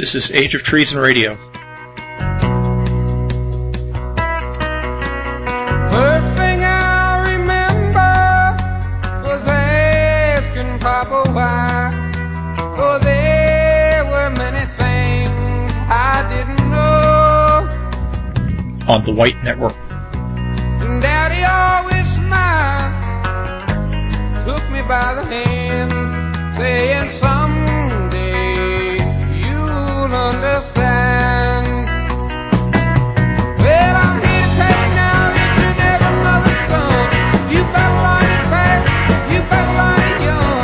This is Age of Treason Radio. First thing I remember was asking Papa why. Oh, there were many things I didn't know. On the White Network. And Daddy always smiled, took me by the hand, saying someday you'll understand. Well, I'm here to tell you now that you're never mother's son. You better learn it fast, you better learn it young,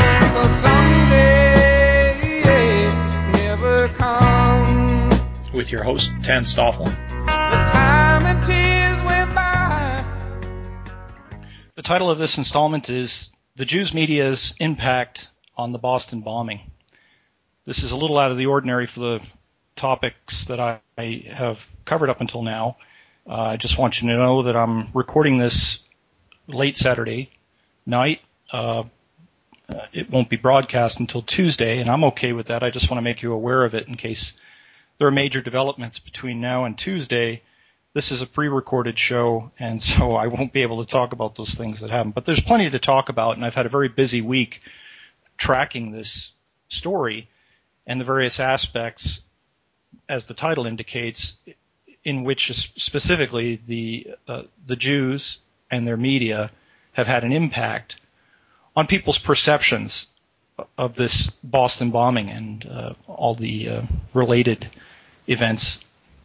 'cause someday never comes. With your host, Tan Stoffel. The time and tears went by. The title of this installment is The Jews Media's Impact on the Boston Bombing. This is a little out of the ordinary for the topics that I have covered up until now. I just want you to know that I'm recording this late Saturday night. It won't be broadcast until Tuesday, and I'm okay with that. I just want to make you aware of it in case there are major developments between now and Tuesday. This is a pre-recorded show, and so I won't be able to talk about those things that happen. But there's plenty to talk about, and I've had a very busy week tracking this story and the various aspects, as the title indicates, in which specifically the Jews and their media have had an impact on people's perceptions of this Boston bombing and all the related events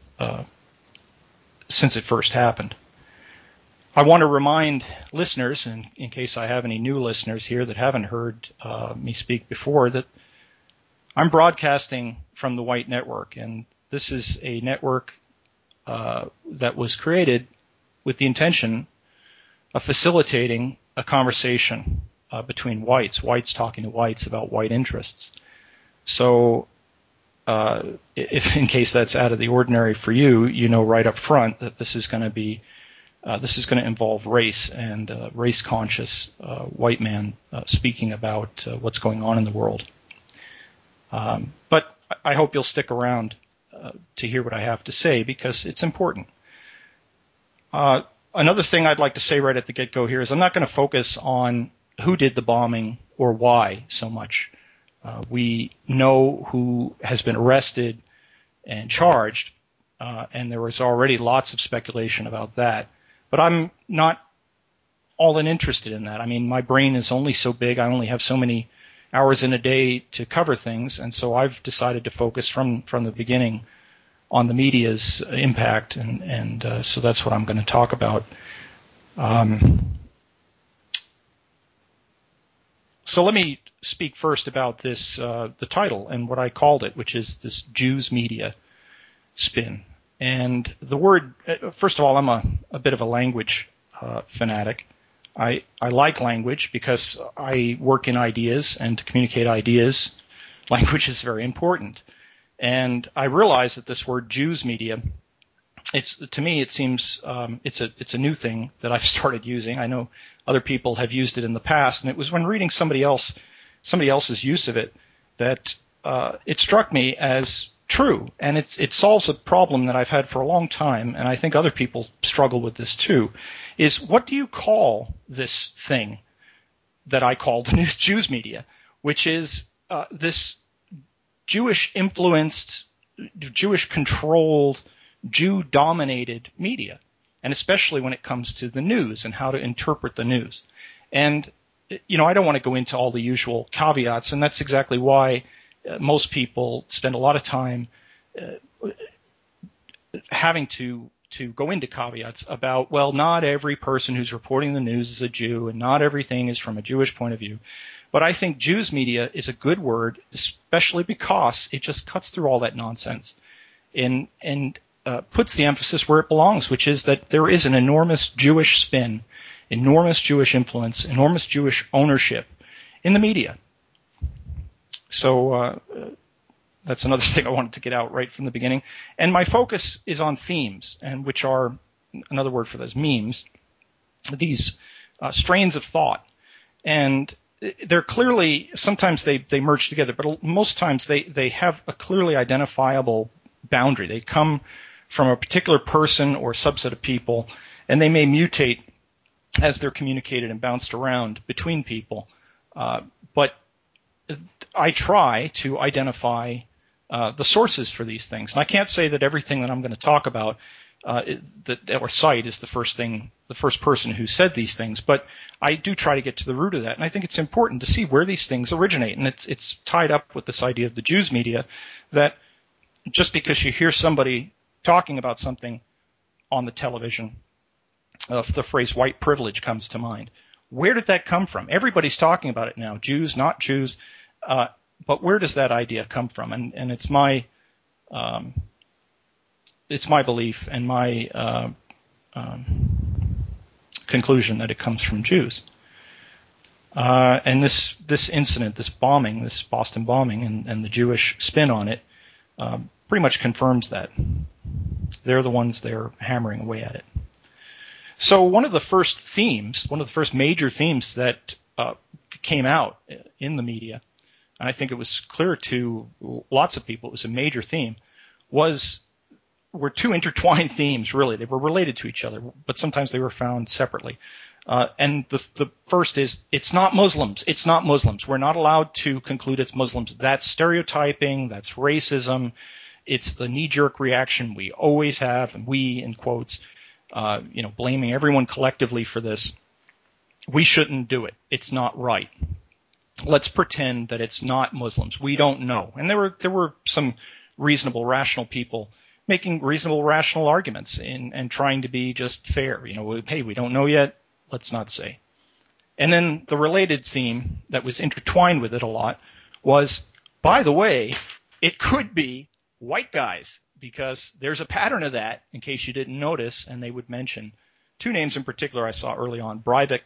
since it first happened. I want to remind listeners, and in case I have any new listeners here that haven't heard me speak before, that I'm broadcasting from the White Network, and this is a network that was created with the intention of facilitating a conversation between whites talking to whites about white interests. So if in case that's out of the ordinary for you, you know right up front that this is going to be this is going to involve race and race-conscious white man speaking about what's going on in the world. But I hope you'll stick around to hear what I have to say because it's important. Another thing I'd like to say right at the get-go here is I'm not going to focus on who did the bombing or why so much. We know who has been arrested and charged, and there was already lots of speculation about that. But I'm not all that interested in that. I mean, my brain is only so big. I only have so many hours in a day to cover things, and so I've decided to focus from the beginning on the media's impact, and so that's what I'm going to talk about. So let me speak first about this, the title and what I called it, which is this Jews media spin. And the word, first of all, I'm a bit of a language fanatic. I like language because I work in ideas, and to communicate ideas, language is very important. And I realize that this word Jews media, to me it seems it's a new thing that I've started using. I know other people have used it in the past, and it was when reading somebody else's use of it that it struck me as true, and it solves a problem that I've had for a long time, and I think other people struggle with this too, is what do you call this thing that I call the news Jews media, which is this Jewish-influenced, Jewish-controlled, Jew-dominated media, and especially when it comes to the news and how to interpret the news. And, you know, I don't want to go into all the usual caveats, and that's exactly why most people spend a lot of time having to go into caveats about, well, not every person who's reporting the news is a Jew, and not everything is from a Jewish point of view. But I think Jews media is a good word, especially because it just cuts through all that nonsense and puts the emphasis where it belongs, which is that there is an enormous Jewish spin, enormous Jewish influence, enormous Jewish ownership in the media. So that's another thing I wanted to get out right from the beginning. And my focus is on themes, and which are, another word for those, memes, these strains of thought. And they're clearly, sometimes they merge together, but most times they have a clearly identifiable boundary. They come from a particular person or subset of people, and they may mutate as they're communicated and bounced around between people. But I try to identify the sources for these things. And I can't say that everything that I'm going to talk about or cite is the first person who said these things, but I do try to get to the root of that. And I think it's important to see where these things originate. And it's tied up with this idea of the Jews media, that just because you hear somebody talking about something on the television, the phrase white privilege comes to mind. Where did that come from? Everybody's talking about it now, Jews, not Jews. But where does that idea come from? And it's my belief and my conclusion that it comes from Jews. And this incident, this bombing, this Boston bombing, and the Jewish spin on it, pretty much confirms that. They're the ones they're hammering away at it. So one of the first major themes that came out in the media, and I think it was clear to lots of people it was a major theme, were two intertwined themes, really. They were related to each other, but sometimes they were found separately. And the first is, it's not Muslims. It's not Muslims. We're not allowed to conclude it's Muslims. That's stereotyping. That's racism. It's the knee-jerk reaction we always have, and we, in quotes, blaming everyone collectively for this. We shouldn't do it. It's not right. Let's pretend that it's not Muslims. We don't know. And there were some reasonable, rational people making reasonable, rational arguments and trying to be just fair. Hey, we don't know yet. Let's not say. And then the related theme that was intertwined with it a lot was, by the way, it could be white guys, because there's a pattern of that, in case you didn't notice, and they would mention two names in particular I saw early on, Breivik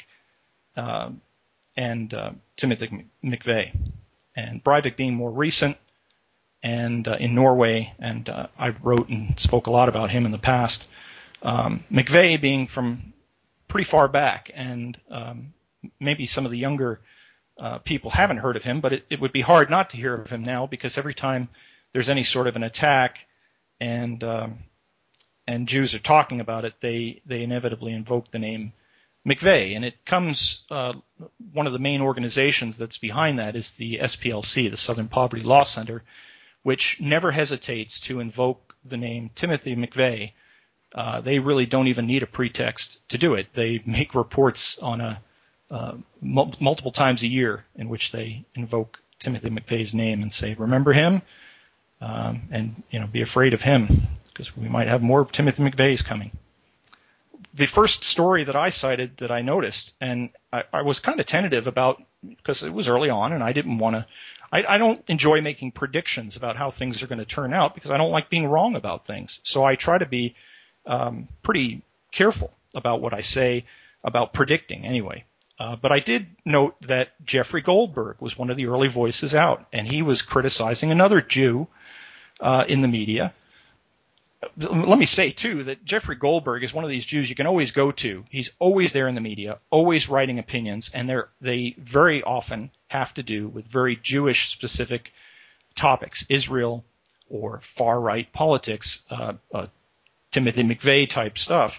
and Timothy McVeigh. And Breivik being more recent and in Norway, and I wrote and spoke a lot about him in the past. McVeigh being from pretty far back, and maybe some of the younger people haven't heard of him, but it would be hard not to hear of him now, because every time there's any sort of an attack and Jews are talking about it, they inevitably invoke the name McVeigh. And it comes, one of the main organizations that's behind that is the SPLC, the Southern Poverty Law Center, which never hesitates to invoke the name Timothy McVeigh. They really don't even need a pretext to do it. They make reports on multiple times a year in which they invoke Timothy McVeigh's name and say, remember him? And be afraid of him, because we might have more Timothy McVeighs coming. The first story that I cited that I noticed, and I was kind of tentative about, because it was early on, and I didn't want to. I don't enjoy making predictions about how things are going to turn out, because I don't like being wrong about things. So I try to be pretty careful about what I say about predicting, anyway. But I did note that Jeffrey Goldberg was one of the early voices out, and he was criticizing another Jew in the media. Let me say, too, that Jeffrey Goldberg is one of these Jews you can always go to. He's always there in the media, always writing opinions, and they very often have to do with very Jewish-specific topics, Israel or far-right politics, Timothy McVeigh-type stuff.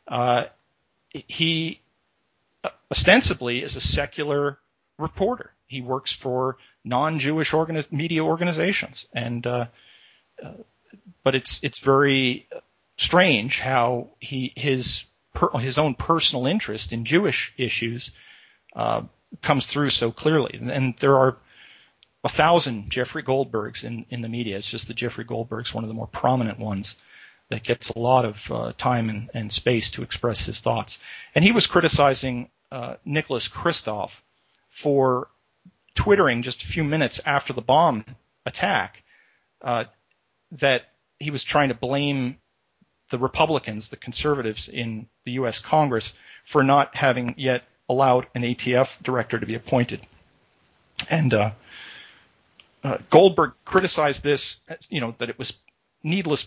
He ostensibly is a secular reporter. He works for non-Jewish media organizations, and but it's very strange how his own personal interest in Jewish issues comes through so clearly. And there are 1,000 Jeffrey Goldbergs in the media. It's just that Jeffrey Goldberg's one of the more prominent ones that gets a lot of time and space to express his thoughts. And he was criticizing Nicholas Kristof for twittering just a few minutes after the bomb attack that he was trying to blame the Republicans, the conservatives in the U.S. Congress, for not having yet allowed an ATF director to be appointed. And Goldberg criticized this, that it was needless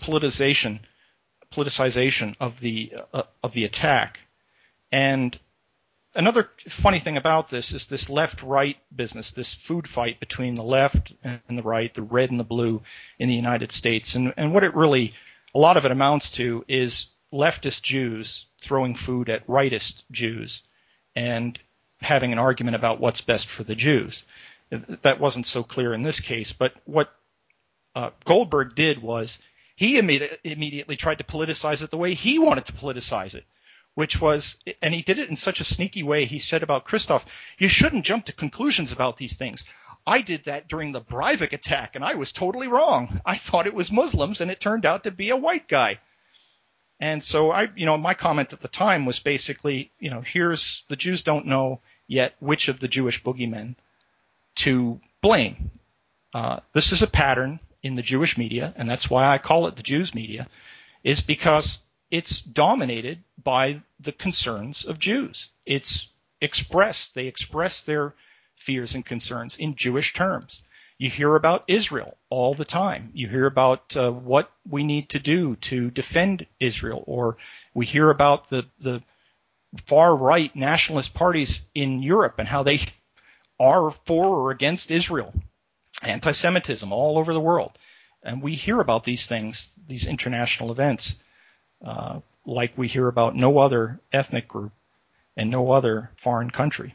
politicization of the attack. And another funny thing about this is this left-right business, this food fight between the left and the right, the red and the blue in the United States. And what it really, a lot of it amounts to is leftist Jews throwing food at rightist Jews and having an argument about what's best for the Jews. That wasn't so clear in this case, but what Goldberg did was he immediately tried to politicize it the way he wanted to politicize it, which was, and he did it in such a sneaky way. He said about Christoph, you shouldn't jump to conclusions about these things. I did that during the Breivik attack, and I was totally wrong. I thought it was Muslims, and it turned out to be a white guy. And so my comment at the time was basically, here's the Jews don't know yet which of the Jewish boogeymen to blame. This is a pattern in the Jewish media, and that's why I call it the Jews media, is because it's dominated by the concerns of Jews. They express their fears and concerns in Jewish terms. You hear about Israel all the time. You hear about what we need to do to defend Israel, or we hear about the far-right nationalist parties in Europe and how they are for or against Israel. Anti-Semitism all over the world. And we hear about these things, these international events, like we hear about no other ethnic group and no other foreign country.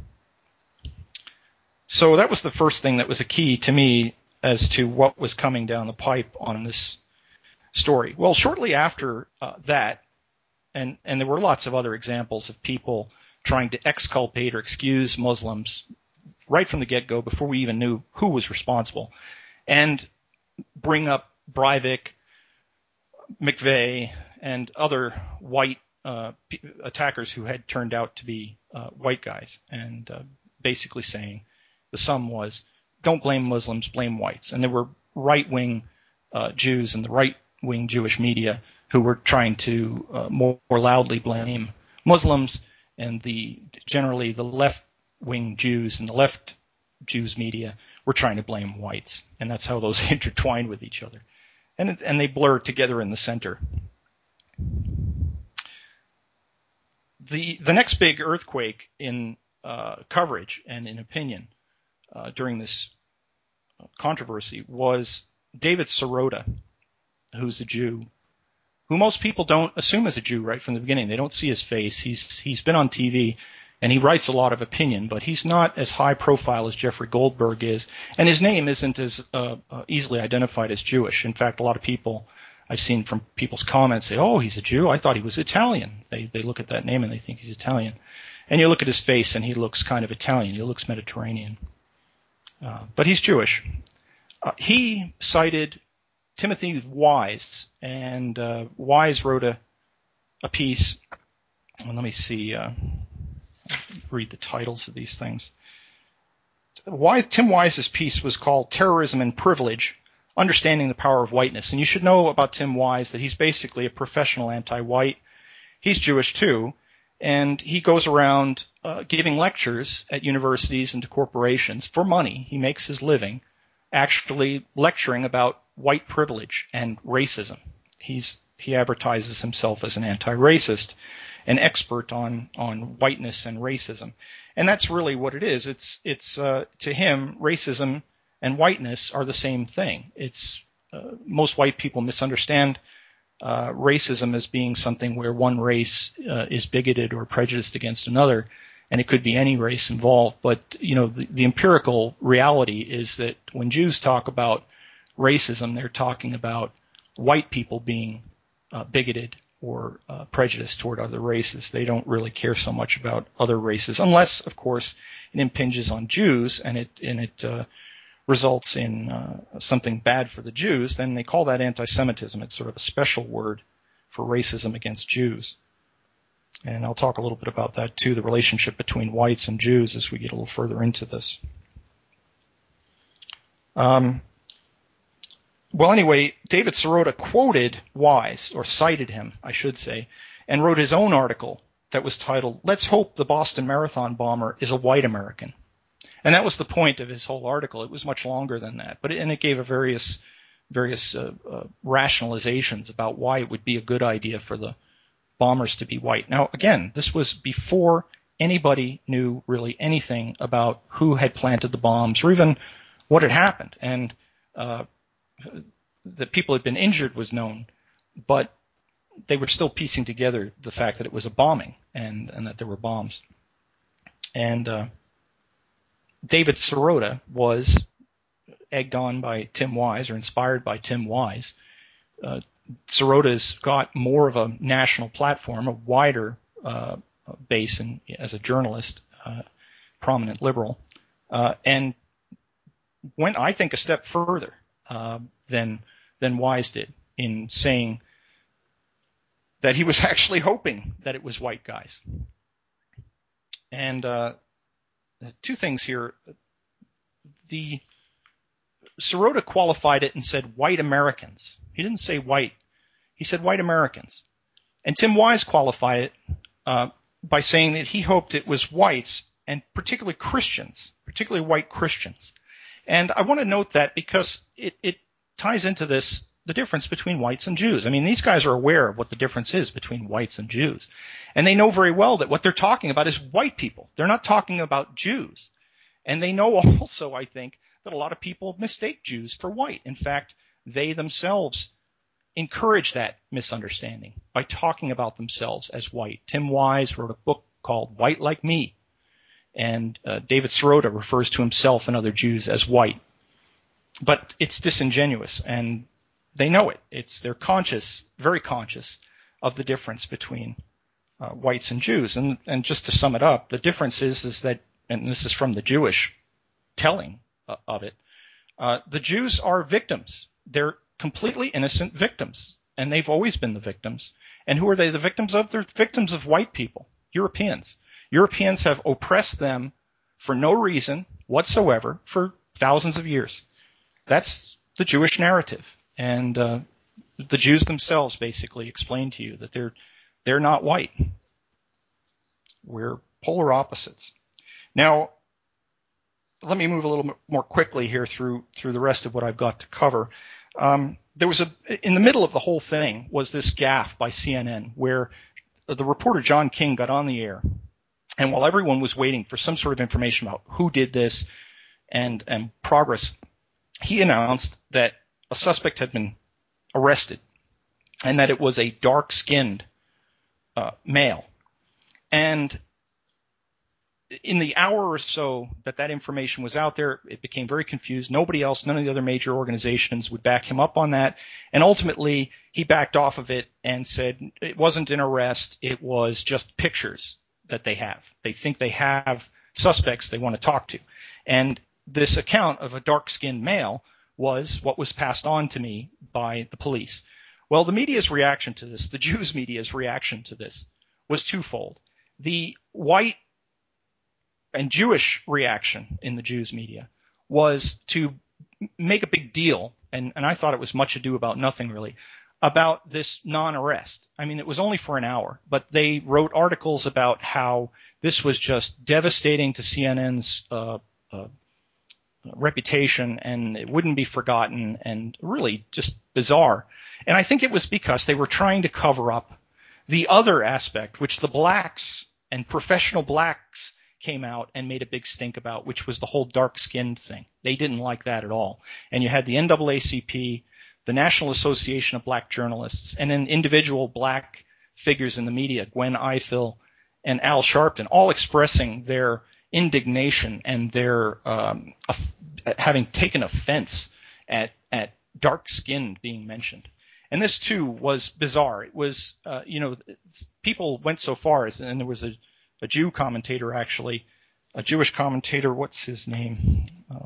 So that was the first thing that was a key to me as to what was coming down the pipe on this story. Well, shortly after that, and there were lots of other examples of people trying to exculpate or excuse Muslims right from the get-go before we even knew who was responsible, and bring up Breivik, McVeigh, and other white attackers who had turned out to be white guys, and basically saying the sum was, don't blame Muslims, blame whites. And there were right-wing Jews in the right-wing Jewish media who were trying to more loudly blame Muslims, and generally the left-wing Jews and the left Jews media were trying to blame whites. And that's how those intertwined with each other. And they blur together in the center. The next big earthquake in coverage and in opinion during this controversy was David Sirota, who's a Jew, who most people don't assume is a Jew right from the beginning. They don't see his face. He's been on TV, and he writes a lot of opinion, but he's not as high profile as Jeffrey Goldberg is, and his name isn't as easily identified as Jewish. In fact, a lot of people I've seen from people's comments say, oh, he's a Jew. I thought he was Italian. They look at that name and they think he's Italian. And you look at his face and he looks kind of Italian. He looks Mediterranean. But he's Jewish. He cited Timothy Wise, and Wise wrote a piece. Well, let me see. Read the titles of these things. Tim Wise's piece was called Terrorism and Privilege, Understanding the Power of Whiteness. And you should know about Tim Wise that he's basically a professional anti-white. He's Jewish too, and he goes around giving lectures at universities and to corporations for money. He makes his living actually lecturing about white privilege and racism. He advertises himself as an anti-racist, an expert on whiteness and racism. And that's really what it is. It's to him, racism and whiteness are the same thing. Most white people misunderstand racism as being something where one race is bigoted or prejudiced against another, and it could be any race involved. But the empirical reality is that when Jews talk about racism, they're talking about white people being bigoted or prejudiced toward other races. They don't really care so much about other races, unless, of course, it impinges on Jews and it results in something bad for the Jews. Then they call that anti-Semitism. It's sort of a special word for racism against Jews. And I'll talk a little bit about that too, the relationship between whites and Jews as we get a little further into this. Well, anyway, David Sirota quoted Wise, or cited him, I should say, and wrote his own article that was titled, Let's Hope the Boston Marathon Bomber is a White American. And that was the point of his whole article. It was much longer than that, but it gave a various rationalizations about why it would be a good idea for the bombers to be white. Now, again, this was before anybody knew really anything about who had planted the bombs or even what had happened. And that people had been injured was known, but they were still piecing together the fact that it was a bombing and that there were bombs. And David Sirota was egged on by Tim Wise, or inspired by Tim Wise. Sirota's got more of a national platform, a wider base as a journalist, prominent liberal, and went, I think, a step further than Wise did in saying that he was actually hoping that it was white guys. And two things here. The Sirota qualified it and said white Americans. He didn't say white. He said white Americans. And Tim Wise qualified it by saying that he hoped it was whites, and particularly Christians, particularly white Christians. And I want to note that because it ties into this, the difference between whites and Jews. I mean, these guys are aware of what the difference is between whites and Jews. And they know very well that what they're talking about is white people. They're not talking about Jews. And they know also, I think, that a lot of people mistake Jews for white. In fact, they themselves encourage that misunderstanding by talking about themselves as white. Tim Wise wrote a book called White Like Me. And David Sirota refers to himself and other Jews as white. But it's disingenuous, and they know it. They're conscious, very conscious, of the difference between whites and Jews. And just to sum it up, the difference is that, and this is from the Jewish telling of it, the Jews are victims. They're completely innocent victims, and they've always been the victims. And who are they the victims of? They're victims of white people, Europeans. Europeans have oppressed them for no reason whatsoever for thousands of years. That's the Jewish narrative. And the Jews themselves basically explain to you that they're not white. We're polar opposites. Now, let me move a little more quickly here through the rest of what I've got to cover. There was in the middle of the whole thing was this gaffe by CNN where the reporter John King got on the air, and while everyone was waiting for some sort of information about who did this and progress, he announced that a suspect had been arrested and that it was a dark-skinned male. And in the hour or so that information was out there, it became very confused. Nobody else, none of the other major organizations would back him up on that. And ultimately, he backed off of it and said it wasn't an arrest. It was just pictures that they have. They think they have suspects they want to talk to. And this account of a dark-skinned male was what was passed on to me by the police. Well, the media's reaction to this, the Jews' media's reaction to this, was twofold. The white and Jewish reaction in the Jews' media was to make a big deal, and I thought it was much ado about nothing really, about this non-arrest. I mean, it was only for an hour, but they wrote articles about how this was just devastating to CNN's reputation, and it wouldn't be forgotten, and really just bizarre. And I think it was because they were trying to cover up the other aspect, which the blacks and professional blacks came out and made a big stink about, which was the whole dark-skinned thing. They didn't like that at all. And you had the NAACP, the National Association of Black Journalists, and then individual black figures in the media, Gwen Ifill and Al Sharpton, all expressing their indignation and their having taken offense at dark-skinned being mentioned. And this, too, was bizarre. It was, people went so far as, and there was a Jew commentator, actually, a Jewish commentator, what's his name?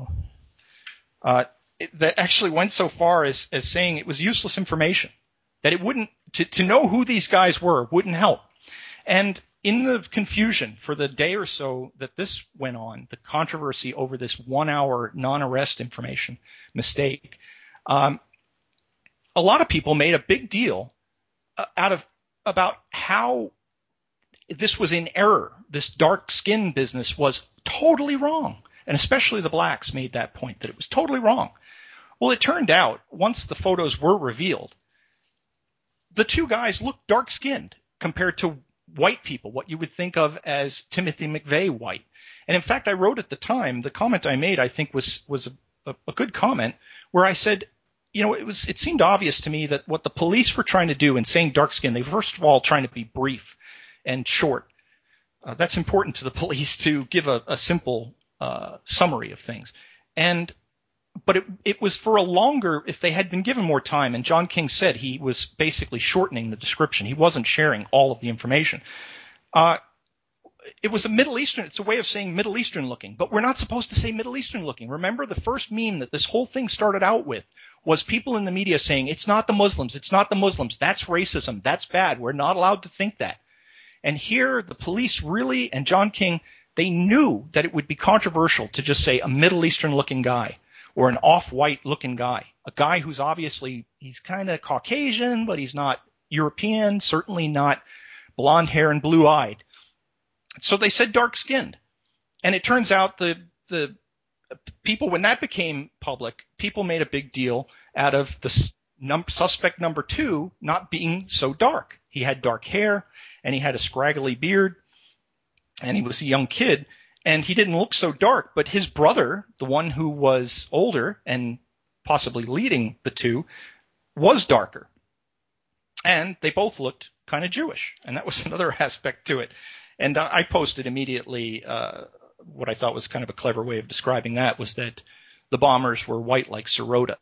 That actually went so far as saying it was useless information, that it wouldn't, to know who these guys were wouldn't help. And in the confusion for the day or so that this went on, the controversy over this 1 hour non-arrest information mistake, a lot of people made a big deal about how this was in error. This dark skin business was totally wrong. And especially the blacks made that point, that it was totally wrong. Well, it turned out, once the photos were revealed, the two guys looked dark-skinned compared to white people, what you would think of as Timothy McVeigh white. And in fact, I wrote at the time, the comment I made, I think was a good comment, where I said, it seemed obvious to me that what the police were trying to do in saying dark skin, they were first of all trying to be brief and short. That's important to the police to give a simple summary of things. But it was for a longer, if they had been given more time, and John King said he was basically shortening the description. He wasn't sharing all of the information. It was it's a way of saying Middle Eastern looking, but we're not supposed to say Middle Eastern looking. Remember, the first meme that this whole thing started out with was people in the media saying, it's not the Muslims, that's racism, that's bad, we're not allowed to think that. And here, the police really, and John King, they knew that it would be controversial to just say a Middle Eastern looking guy, or an off-white looking guy, a guy who's obviously, he's kind of Caucasian, but he's not European, certainly not blonde hair and blue-eyed. So they said dark-skinned. And it turns out the people, when that became public, people made a big deal out of the suspect number 2 not being so dark. He had dark hair, and he had a scraggly beard, and he was a young kid, and he didn't look so dark. But his brother, the one who was older and possibly leading the two, was darker. And they both looked kind of Jewish, and that was another aspect to it. And I posted immediately what I thought was kind of a clever way of describing that was that the bombers were white like Sirota,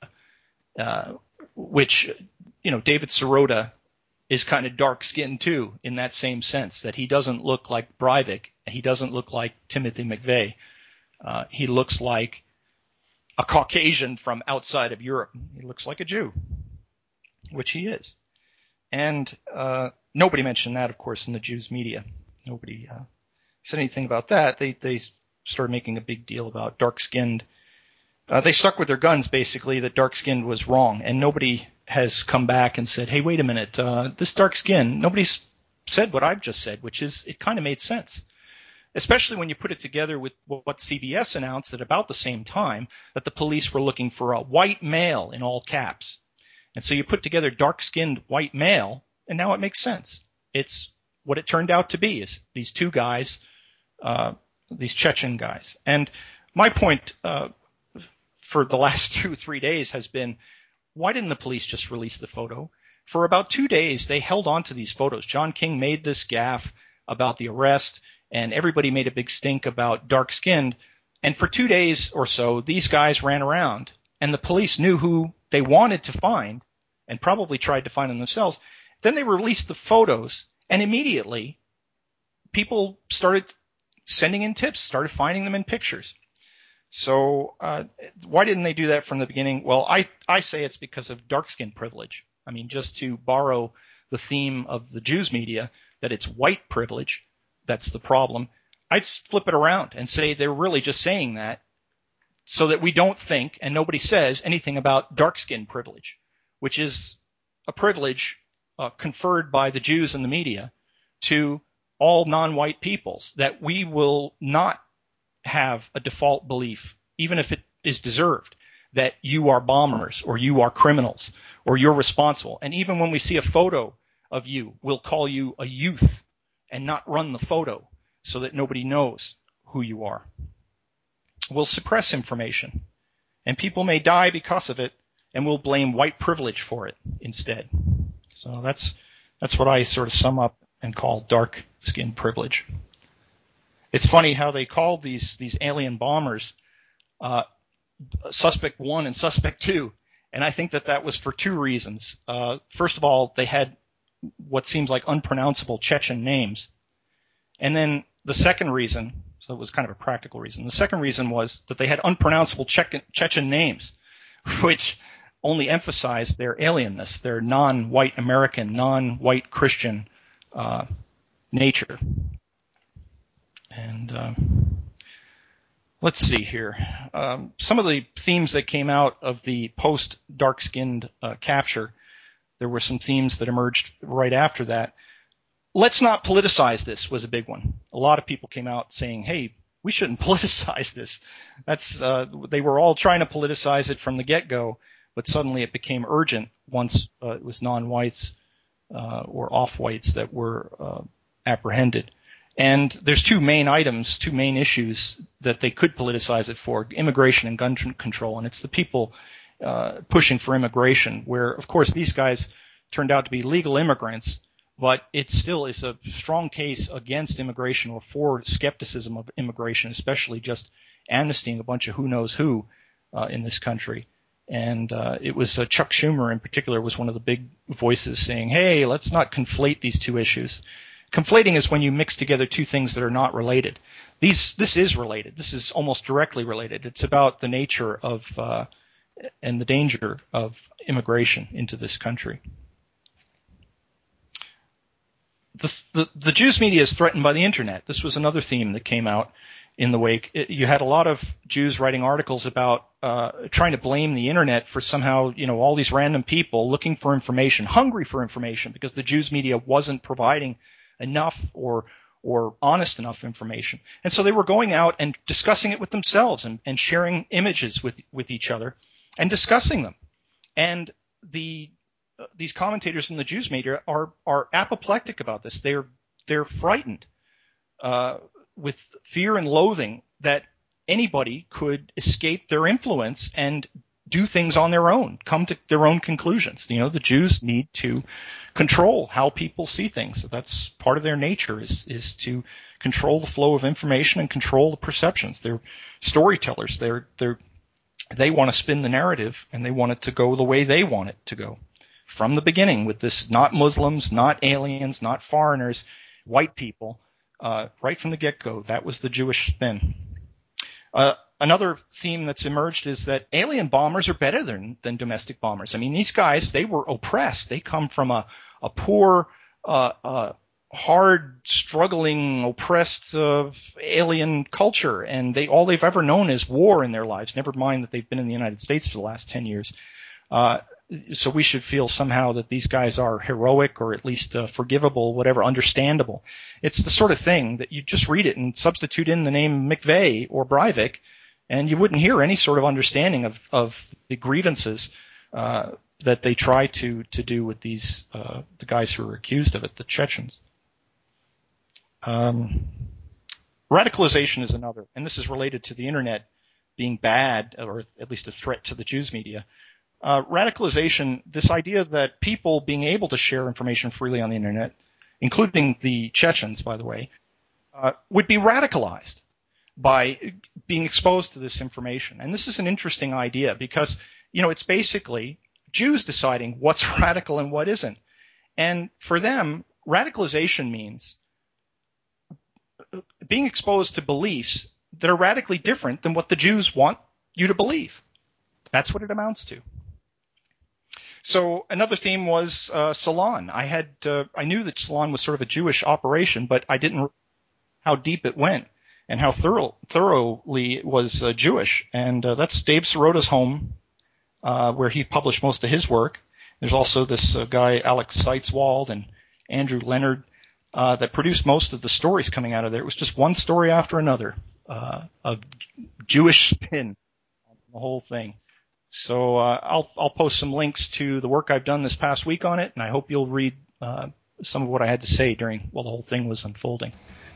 which, David Sirota is kind of dark-skinned too in that same sense, that he doesn't look like Breivik. He doesn't look like Timothy McVeigh. He looks like a Caucasian from outside of Europe. He looks like a Jew, which he is. And nobody mentioned that, of course, in the Jews media. Nobody said anything about that. They started making a big deal about dark-skinned. They stuck with their guns, basically, that dark-skinned was wrong. And nobody has come back and said, hey, wait a minute, this dark skin, nobody's said what I've just said, which is it kind of made sense. Especially when you put it together with what CBS announced at about the same time, that the police were looking for a white male in all caps. And so you put together dark-skinned white male, and now it makes sense. It's what it turned out to be, is these two guys, these Chechen guys. And my point for the last 2-3 days has been, why didn't the police just release the photo? For about 2 days, they held on to these photos. John King made this gaffe about the arrest, and everybody made a big stink about dark-skinned. And for 2 days or so, these guys ran around, and the police knew who they wanted to find and probably tried to find them themselves. Then they released the photos, and immediately people started sending in tips, started finding them in pictures. So why didn't they do that from the beginning? Well, I say it's because of dark-skin privilege. I mean, just to borrow the theme of the Jews media, that it's white privilege, that's the problem. I'd flip it around and say they're really just saying that so that we don't think and nobody says anything about dark-skin privilege, which is a privilege conferred by the Jews and the media to all non-white peoples, that we will not have a default belief, even if it is deserved, that you are bombers or you are criminals or you're responsible. And even when we see a photo of you, we'll call you a youth and not run the photo so that nobody knows who you are. We'll suppress information, and people may die because of it, and we'll blame white privilege for it instead. So that's what I sort of sum up and call dark skin privilege. It's funny how they called these alien bombers Suspect 1 and Suspect 2, and I think that was for 2 reasons. First of all, they had what seems like unpronounceable Chechen names. And then the second reason, so it was kind of a practical reason, the second reason was that they had unpronounceable Chechen names, which only emphasized their alienness, their non-white American, non-white Christian nature. And let's see here. Some of the themes that came out of the post-dark-skinned capture, there were some themes that emerged right after that. Let's not politicize this was a big one. A lot of people came out saying, hey, we shouldn't politicize this. They were all trying to politicize it from the get-go, but suddenly it became urgent once it was non-whites or off-whites that were apprehended. And there's two main issues that they could politicize it for: immigration and gun control. And it's the people pushing for immigration, where, of course, these guys turned out to be legal immigrants, but it still is a strong case against immigration or for skepticism of immigration, especially just amnestying a bunch of who knows who in this country. And it was Chuck Schumer in particular was one of the big voices saying, hey, let's not conflate these two issues. Conflating is when you mix together two things that are not related. This is related. This is almost directly related. It's about the nature of and the danger of immigration into this country. The Jews media is threatened by the internet. This was another theme that came out in the wake. You had a lot of Jews writing articles about trying to blame the internet for somehow, all these random people looking for information, hungry for information, because the Jews media wasn't providing enough or honest enough information. And so they were going out and discussing it with themselves and sharing images with each other and discussing them. And these commentators in the Jews media are apoplectic about this. They're frightened with fear and loathing that anybody could escape their influence and do things on their own, come to their own conclusions. The Jews need to control how people see things. That's part of their nature is to control the flow of information and control the perceptions. They're storytellers. They want to spin the narrative, and they want it to go the way they want it to go. From the beginning, with this, not Muslims, not aliens, not foreigners, white people, right from the get-go, that was the Jewish spin. Another theme that's emerged is that alien bombers are better than domestic bombers. I mean, these guys, they were oppressed. They come from a poor, hard, struggling, oppressed alien culture, and all they've ever known is war in their lives, never mind that they've been in the United States for the last 10 years. So we should feel somehow that these guys are heroic, or at least forgivable, whatever, understandable. It's the sort of thing that you just read it and substitute in the name McVeigh or Breivik, and you wouldn't hear any sort of understanding of the grievances that they try to do with these the guys who are accused of it, the Chechens. Radicalization is another, and this is related to the internet being bad, or at least a threat to the Jews media. Radicalization, this idea that people being able to share information freely on the internet, including the Chechens, by the way, would be radicalized by being exposed to this information. And this is an interesting idea because, it's basically Jews deciding what's radical and what isn't. And for them, radicalization means being exposed to beliefs that are radically different than what the Jews want you to believe. That's what it amounts to. So another theme was Salon. I knew that Salon was sort of a Jewish operation, but I didn't know how deep it went and how thoroughly it was Jewish. And that's Dave Sirota's home, where he published most of his work. There's also this guy, Alex Seitzwald, and Andrew Leonard, that produced most of the stories coming out of there. It was just one story after another, of Jewish spin on the whole thing. So I'll post some links to the work I've done this past week on it, and I hope you'll read some of what I had to say while the whole thing was unfolding.